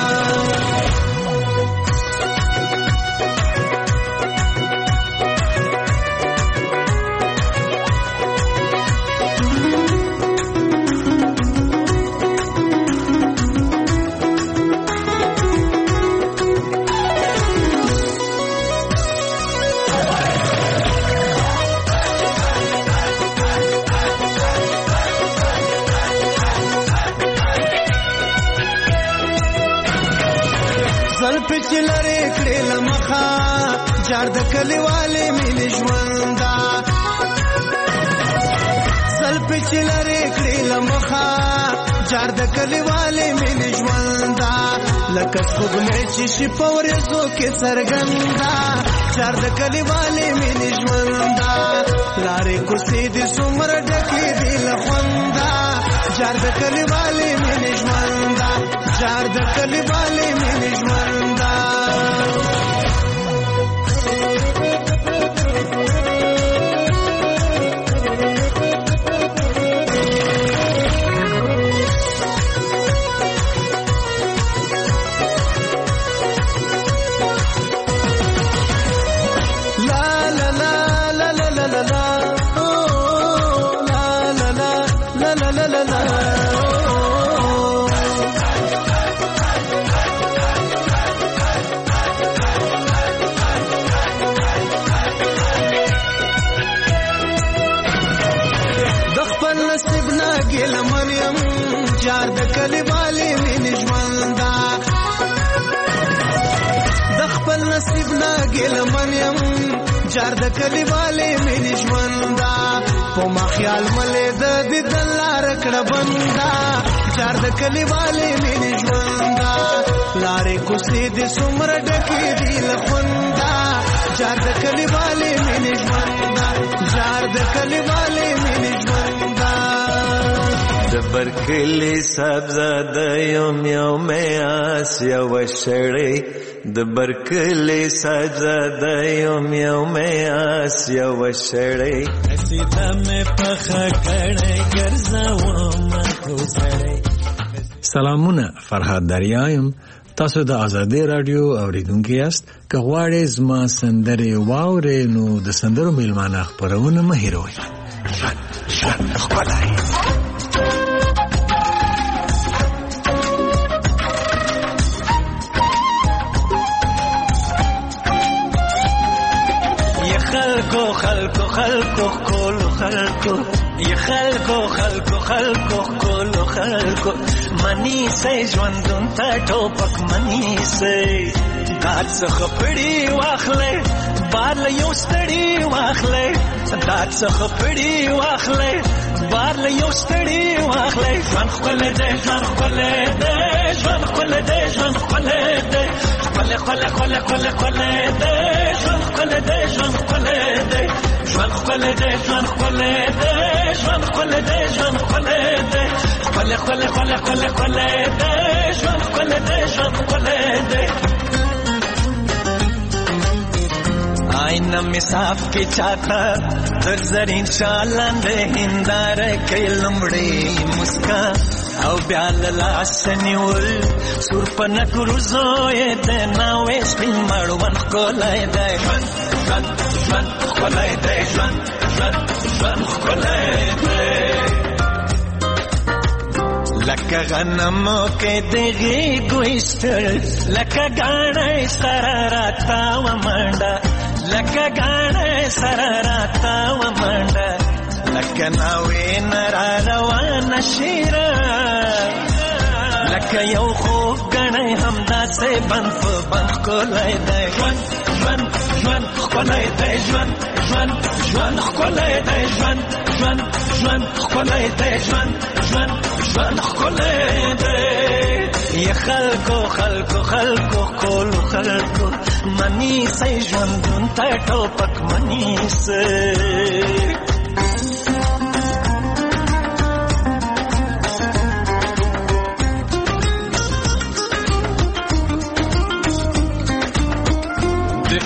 چې لرې کړې له مخه جار د کلیوالې مینې ژوندا زلفې چې لرې کړې له مخه جار د کلیوالې مینې ژوندا لکه سپوږمۍ چې شي په ورېځو کې څرګنده جار د کلیوالې مینې ژوندا لارې کوڅې دې څومره ډکې دي له خوندا جار د کلیوالې مینې ژوندا جار د کلیوالې مینې ژوندا جار د کلیوالې مینې ژوندا د خپل نصیب نه ګیلمن یم جار د کلیوالې مینې ژوندا په ما خیال ملې د دیدن لاره کړه بنده جار د کلیوالې مینې ژوندا لارې کوڅې دې څومره ډکې دي له خوندا جار د کلیوالې مینې ژوندا جار د کلیوالې مینې ژوندا د برکلی صاحبزاده یم یو مې آس یوه شړۍ د برکلی صاحبزاده یم یو مې آس یوه شړۍ قصیده مې پخه کړې ګرځوم کوڅړۍ. سلامونه، فرهاد دریا یم. تاسو د آزادۍ راډیو اوریدونکي یاست. که غواړئ زما سندرې واورئ نو د سندرو میلمانه خپرونه مه هېروئ. ژوند ژوند ښکلی خلکو خلکو خلکو کولو خلکو یا خلکو خلکو خلکو کولو خلکو منی سي ژوندون ته ټوپک منی سي دات څخه پړی واخلې بار له یو ستړي واخلې دات څخه پړی واخلې بار له یو ستړي واخلې ژوند خپل دې ژوند خپل دې ژوند خپل دې ژوند خپل دې خپل خپل خپل خپل خپل دې ژوند خپل دې ژوند خپل دې ژوند خپل دې ژوند خپل دې ژوند خپل دې ژوند خپل دې خپل خپل خپل خپل خپل دې ژوند خپل دې ژوند خپل دې آئینه می صاف کی چاہتا در زرین شالان دے ہندار کئی لمڑی مسکا او بیال لاسنیول سور پنک روزوئے دے ناوے سپین مروان کولای دے جوان جوان جوان کولای دے جوان جوان جوان کولای دے لکه غنمو کې دغې ګویشتل لکه ګاڼه سره راته ومنډه لکه ګاڼه سره راته ومنډه لکه ناوې نه را روانه شیره لکه یو خوب ګڼی همداسې بند په بند ښکلی دی ژوند ژوند ژوند ښکلی دی ژوند ژوند ژوند ښکلی دی ژوند ژوند ژوند ښکلی دی ژوند ژوند ژوند ښکلی دی یا خلکو خلکو خلکو کولو خلکو منیسئ ژوندون ته ټوپک منیسئ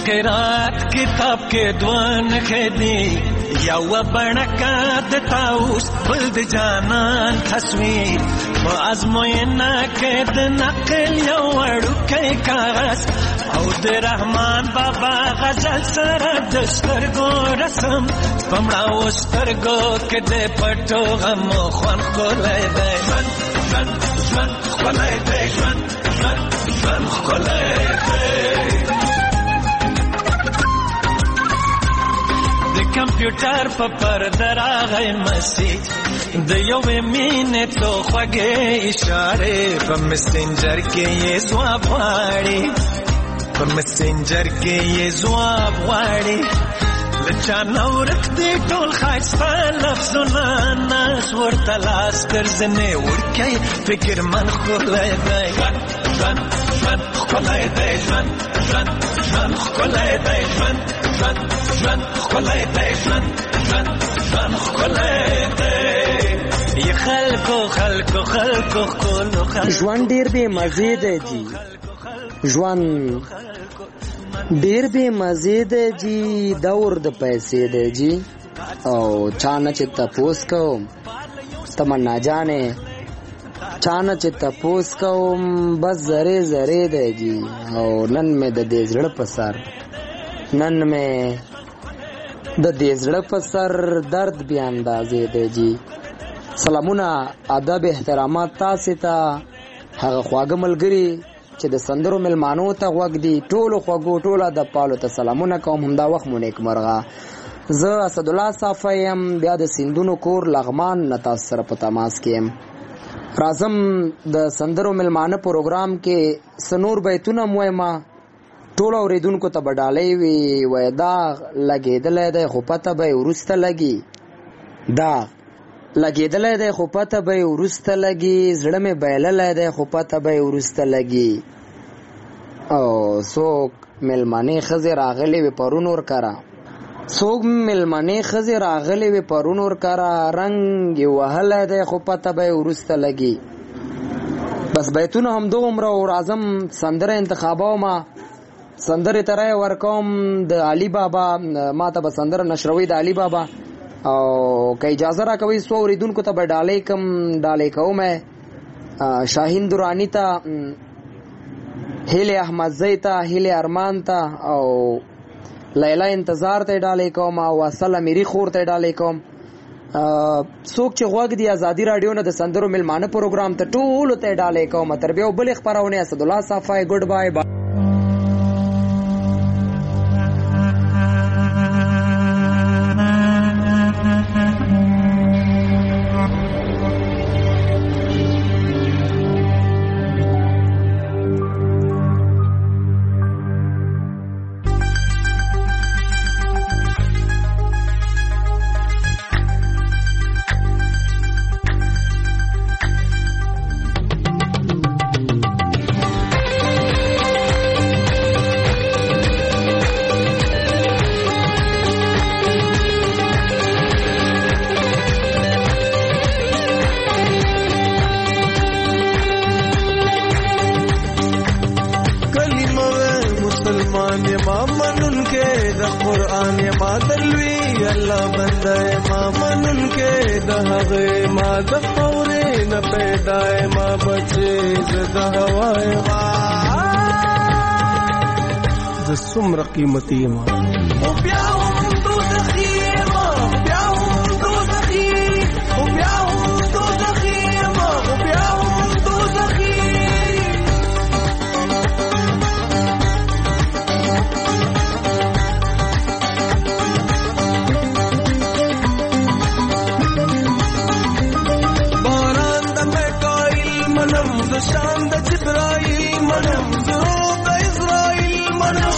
قرات کتاب کې دوان خدي یو بڼکا د تاوس بل د جانان تصویر په ازموینه کې د نقل یو وړوکی کاغذ او د رحمان بابا غزل سره د سترګو رسم پمړه و سترګو کې د پټو غم خوان ښکلی دی ژوند ژوند ژوند ښکلی دی ژوند ژوند ژوند ښکلی دی کمپیوټر په پرده راغی مسیج د یوې مینې څو خوږې اشارې په مسنجر کې یې ځواب غواړي په مسنجر کې یې ځواب غواړي له چا نه ورک دی ټول ښایسته لفظونه ناز ورته لاس تر زنې ورکوي فکر من ښکلی دی ژوند ژوند ژوند ښکلی دی ژوند ژوند ژوند ښکلی دی ژوند ژوند ژوند ښکلی دی ژوند ژوند ژوند ښکلی دی ی خلکو خلکو خلکو ښکلو خلکو ژوند ډېر بې مزې دی جي ژوند ډېر بې مزې دی جي دور د پیسې دی جي او چا نه چې تپوس کوم تمنا جانې چا نه چې تپوس کوم بس زرې زرې دی جي او نن مې د دې زړه په سر نن مې د دې زړه په سر درد بې اندازې دی جي سلامونه ادب احترامات تاسې ته هغه خواږه ملګري چې د سندرو ملمانو ته غوږ دي ټولو خوږو ټولو ادب پالو ته سلامونه کوم همدا وخت مو نیکمرغه زه اسدالله صافی یم بیا د سیندونو کور لغمان نه تاسو سره په تماس کې یم راځم د سندرو ملمانه پروګرام کې څه نور بیتونه م ویمه ټولو اورېدونکو ته به ډالۍ وي وایي دا لګېدلی دی خو پته به یې وروسته لګي دا لګېدلی دی خو پته به یې وروسته لګي زړه مې بایللی دی خو پته به یې وروسته لګي او څوک مېلمنې ښځې راغلې وې پرون ورکره څوک مېلمنې ښځې راغلې وې پرون ورکره رنګ یې وهلی دی خو پته به یې وروسته لګي بس بیتونه همدومره او راځم سندره انتخابومه سندرې ته رایه ورکوم د علي بابا ما ته به سندره نشروي د علي بابا او که اجازه را کوي څو اورېدونکو ته به ډالۍ کم ډالۍ کوم شاهین درانی ته هیلې احمدزی ته هیلې ارمان ته او لیلا انتظار ته ډالۍ کوم او اصل امیري خور ته ډالۍ کوم څوک چې غوږ دی ازادي راډیو نه د سندرو ملمانه پروګرام ته ټولو ته ډالۍ کوم تر بیا بلې خپرونې اسدالله صافی ګډ بای څومره قیمتي یم او بیا هم دوزخي یم بیا هم دوزخي او بیا هم دوزخي یم او بیا هم دوزخي باران د میکائیل منم د شان د جبرائیل منم زروب د اسرائیل منم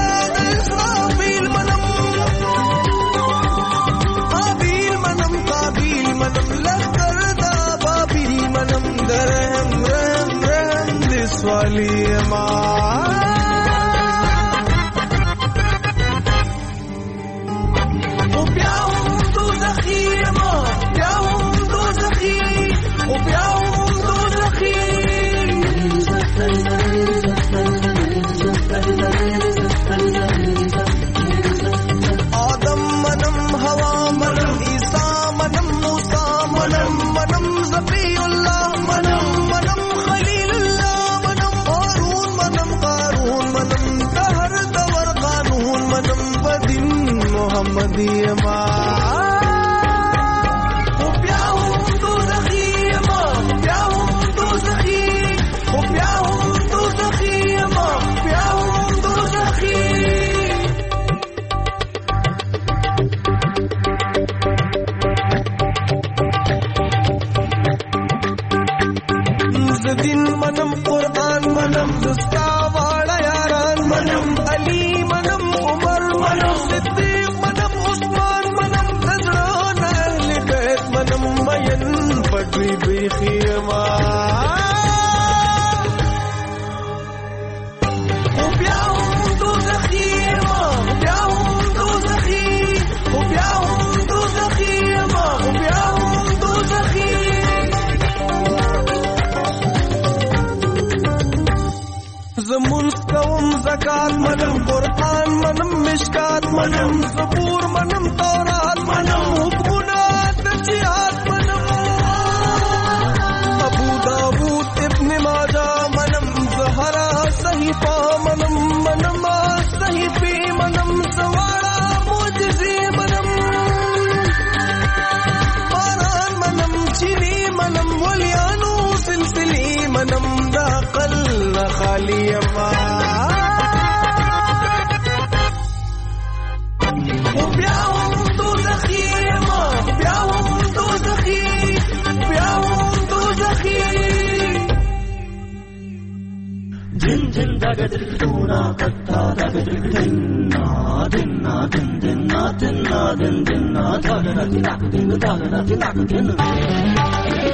سوالیما او بیا هم دوزخي یم بیا هم دوزخي او بیا هم دوزخي خالی ما خو بیا هم دوزخي ما بیا هم دوزخي خو بیا هم دوزخي ما بیا هم دوزخي دین منم قرآن منم دستا واړه یاران منم علی منم عمر منم صدیق منم عثمان منم زړه اهل بیت منم مین پټوي بیخي ما خو بیا هم دوزخي ما بیا هم دوزخي خو بیا هم دوزخي ما بیا هم دوزخي زمونږ کوم زکات منم قرآن منم مشکات منم زبور منم تورات منم حکمونه د جهاد منم ابو داود ابن ماجه منم زهرا صحیفه منم منم صحیفې منم سواړه معجزې منم باران منم چینی منم ولیانو سلسلې منم د عقل خالی ما خو بیا هم دوزخي ما بیا هم دوزخي بیا هم دوزخي دن دن دغه دلونه کتا دغه دلنا دنا دن دنا دنا دن دنا دغه دغه دغه دغه دغه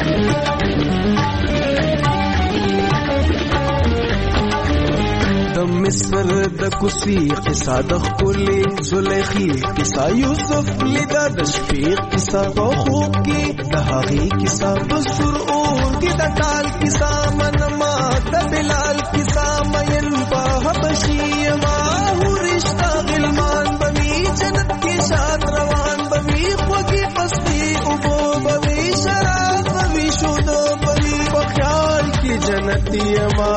د مصر د کوسی قصه د خپلې زلیخي قصه یوسف لیدا د شفیق قصه په خوب کې د هغې قصه په سور اور کې د ټال قصه منما د بلال قصه مین په حبشي ما ورشته غلمان بوي جنت کې شاد روان بوي خوږې پستې اوبو بوي شراب بوي شودو بوي په خیال کې جنتي ما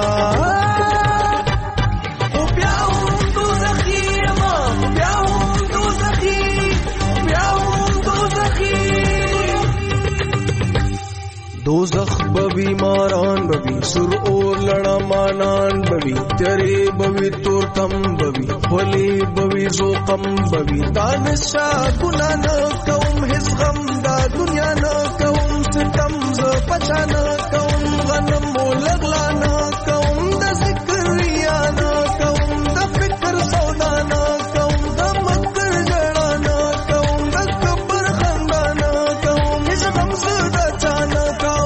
دوزخ بوی ماران بوی سر اور لڑا مانان بوی تیرے بوی تور تم بوی ولی بوی زوقم بوی دانشا گناہ نہ کوم حس غم دا دنیا نہ کوم ستم ز پچا نہ کوم غنم لغلا نہ کوم دا ذکر ریا نہ کوم دا فکر سودا نہ کوم دا مکر جڑا نہ کوم دا کبر خندا نہ کوم اس غم زدا چانا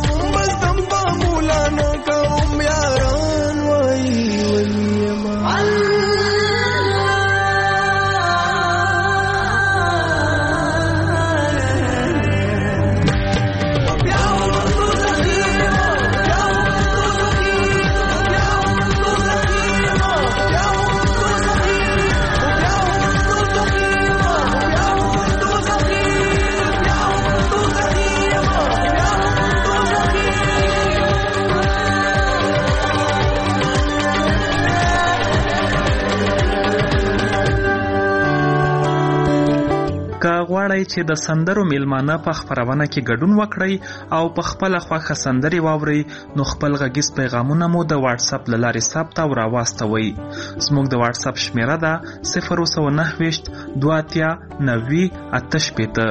غواړئ چې د سندرو میلمانه په خپرونه کې ګډون وکړئ او په خپله خوښه سندرې واورئ نو خپل غږیز پیغامونه مو د واتساپ له لارې ثبت او راواستوئ. زموږ د واتساپ شمیره ده صفر اووه سوه نهه ویشت دوه اتیا نوي اته شپېته.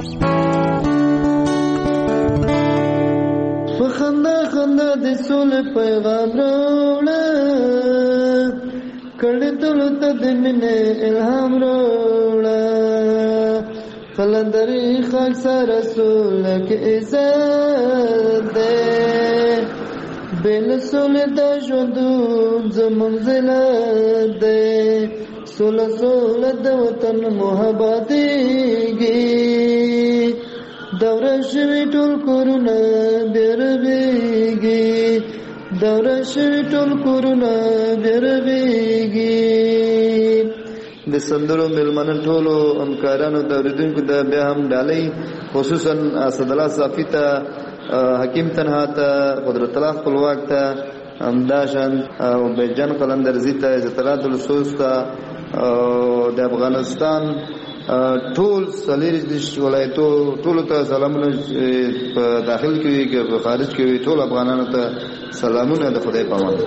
په خندا خندا د سولې پیغام راوړه کړه ټولو ته د مینې الهام راوړه قلندری خاک سر رسول کې عزت ده بل سول د ژوندون زمون زلت ده سول سول د وطن محبت دیږي دوره شوی ټول کورونه بیربیږي دوره شوی ټول کورونه بیربیږي. د سندرو میلمنو ټولو همکارانو د اوریدونکو د بیا هم ډالۍ خصوصا اسدالله صافي ته حکیم تنها ته قدرت الله خپلواک ته همداشان او بیجان قلندرزي ته عزت الله دلسوس ته د افغانستان ټول څلېرویشت دېرش ولایتو ټولو ته سلامونه په داخل کې وي که په خارج کې وي ټول افغانانو ته سلامونه د خدای په امان.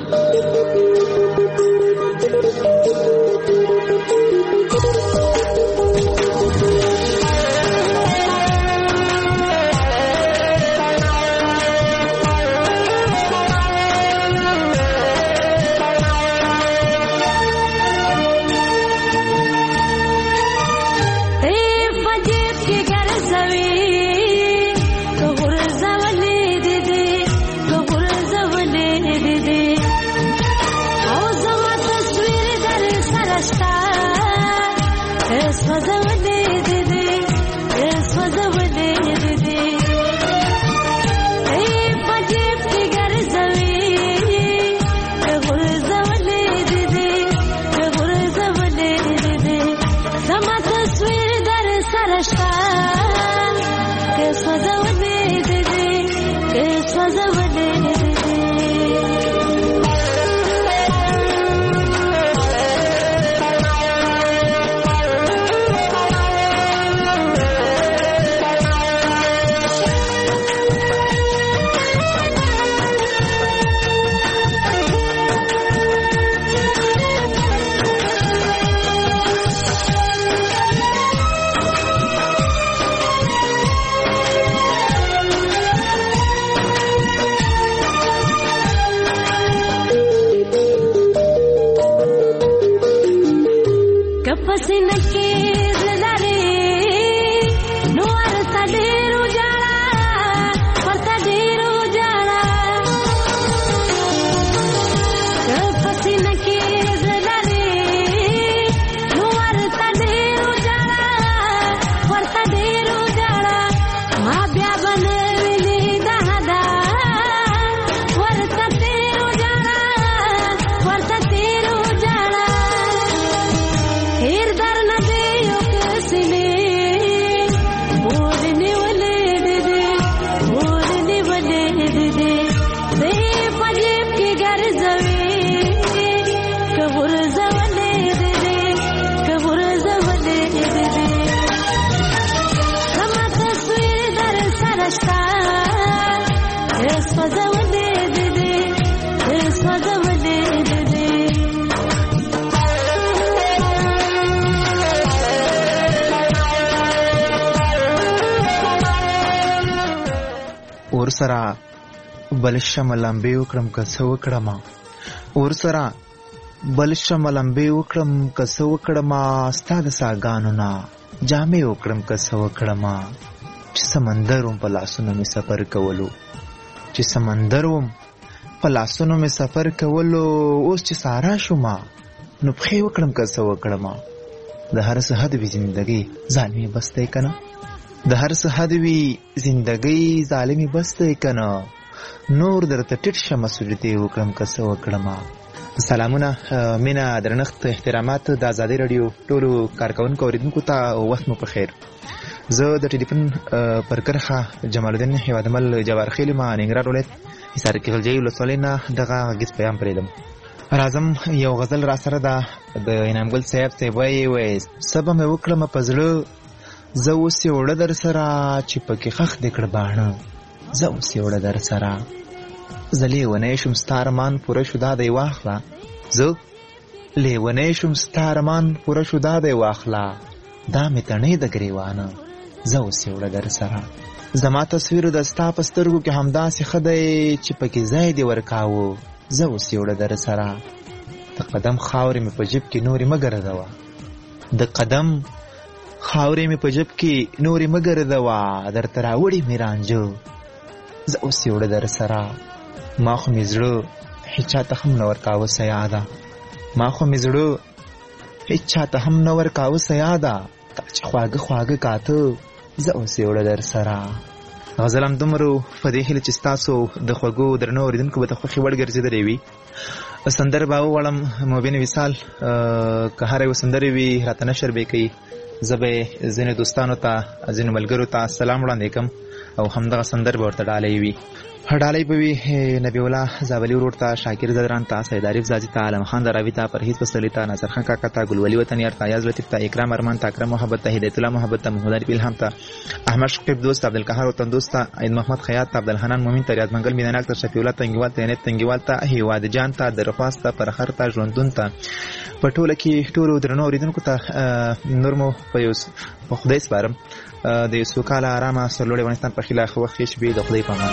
ورسره بل شمه لمبې وکړم که څه وکړم ورسره بل شمه لمبې وکړم که څه وکړم ستا د ساګانو نه جامې وکړم که څه وکړم چې سمندر وم په لاسونو مې سفر کولو چې سمندر وم په لاسونو مې سفر کولو اوس چې سارا شوم نو پښې وکړم که څه وکړم د هر څه حد وي زندګۍ ظالمي بس دی که نه د هر څه حد وي زندګۍ ظالمي بس دی که نه نور درته ټیټ شمه سجدې وکړم که څه وکړم. سلامونه، مینه، درنښت، احترامات د ازادۍ راډیو ټولو کارکوونکو اورېدونکو ته وخت مو په خیر. زه د ټلیفون پر کرښه جمال الدین هیوادمل جوارخیل ما ننګرهار ولایت حصار کښلجۍ ولسوالۍ نه دغه غږیز پیغام پرېږدم. راځم یو غزل را سره ده د انعامګل صاحب صاحب وایي وایي څه به مې وکړمه په زړه زه اوس یې وړه در سره چې پکې خښ دې کړه باڼه زه اوس یې وړه در سره زه لیونی شوم ستا ارمان پوره شو دا دی واخله زه لیونی شوم ستا ارمان پوره شو دا دی واخله دا مې تڼۍ د ګریوانه زه اوس یې وړه در سره زما تصویر د ستا په سترګو کې همداسې ښه دی چې پکې ځای دې ورکاوه زه اوس یې وړه در سره د قدم خاورې مې په جیب کې نورې مه ګرځوه د قدم خاورې مې په جیب کې نورې مه ګرځوه درته راوړې مې رانجه زه اوس یې وړه در سره ما خو مې زړه هېچ چاته هم نه ورکاوه سیاده ما خو مې زړه هېچ چاته هم نه ورکاوه سیاده تا چې خواږه خواږه کاته زه اوس یې وړه در سره. غزل همدومره په دې هیله چې ستاسو د خوږو درنو اورېدونکو به د خوښې وړ ګرځېدلی وي. سندره به وغواړم مبین وصال که هره یوه سندرې وي راته نشر به یې کوي زه به یې ځینې دوستانو ته ځینې ملګرو ته سلام وړاندې کوم او همدغه سندر به ورته ډالۍ وي. هډالۍ په وی نبی الله زابلی ورور ته شاکر زدران ته سید عارف زاجی ته عالم خان دراوی ته پرهیز پسلی ته ناصر خان کاکا ته ګلولی وطنیار ته یاز لطیف ته اکرام ارمان ته اکرم محبت ته هدایت الله محبت ته محمد علی الهام ته احمد شقیب دوست عبدالقهار وطن دوست ته عید محمد خیاط ته عبدالحنان مومن ته ریاض منګل مینانک ته شفیع الله تنگیوال ته نت تنگیوال ته هیواد جان ته درخواست ته پرخر ته ژوندون ته په ټوله کې ټولو درنو اوریدونکو ته نور مو په یو په خدای سپارم د یو سوکاله آرامه سرلوړي افغانستان په خلاف وخت کې شبي د خدای په امان.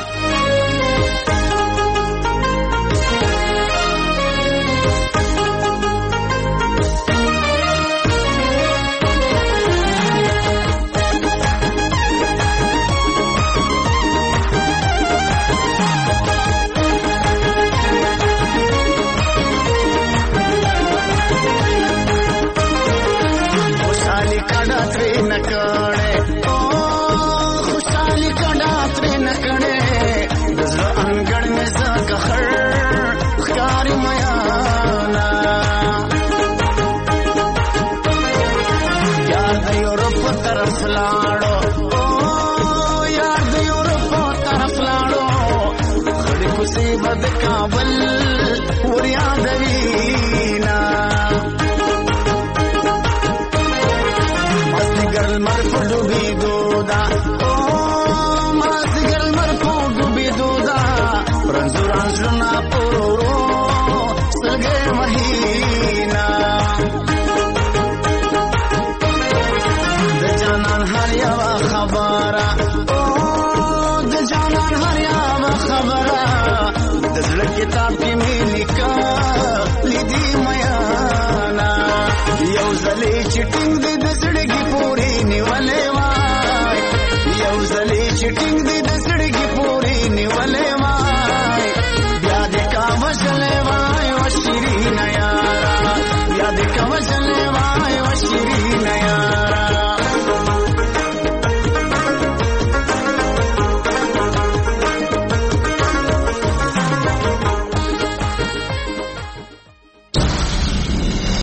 کتاب کې مې لیکا لیدي میانا یو ځلې چټینګ دې د زړګي پورې نیولې وای یو ځلې چټینګ دې